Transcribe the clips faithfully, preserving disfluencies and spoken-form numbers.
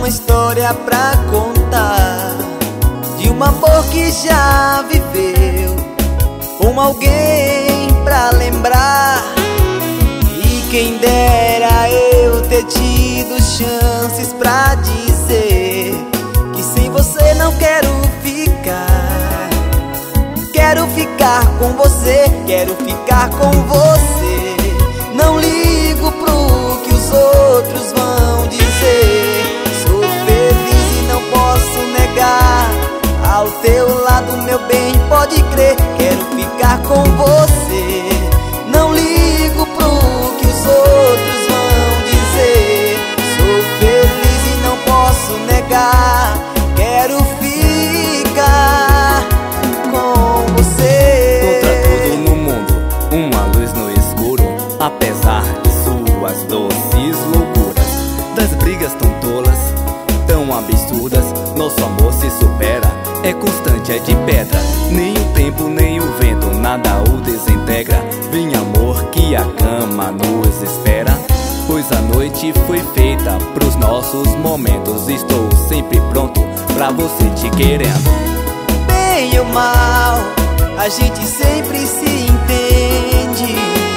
uma história pra contar, de um amor que já viveu, com alguém pra lembrar. E quem dera eu ter tido chances pra dizer que sem você não quero ficar. Quero ficar com você, quero ficar com você. Não ligo pro que os outros vão dizer. Sou feliz e não posso negar. Ao teu lado, meu bem, pode crer. Quero ficar com você. Não ligo pro que os outros vão dizer. Sou feliz e não posso negar. Quero ficar com você. Contra tudo no mundo, uma luz no escuro. Apesar de suas doces loucuras, das brigas tão tolas, tão absurdas, nosso amor se supera. É constante, é de pedra. Nem o tempo, nem o vento, nada o desintegra. Vem amor que a cama nos espera, pois a noite foi feita pros nossos momentos. Estou sempre pronto pra você te querendo. Bem ou mal, a gente sempre se entende.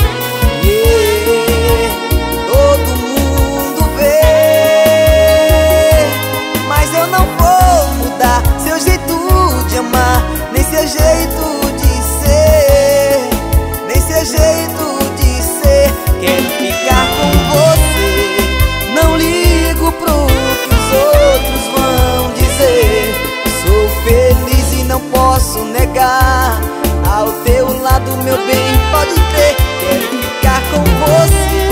Yeah, todo mundo vê, mas eu não vou mudar seu jeito de amar, nem seu jeito de ser, nem seu jeito de ser. Quero ficar com você. Não ligo pro que os outros vão dizer. Sou feliz e não posso negar. Ao teu lado, meu bem, pode crer. Quero ficar com você.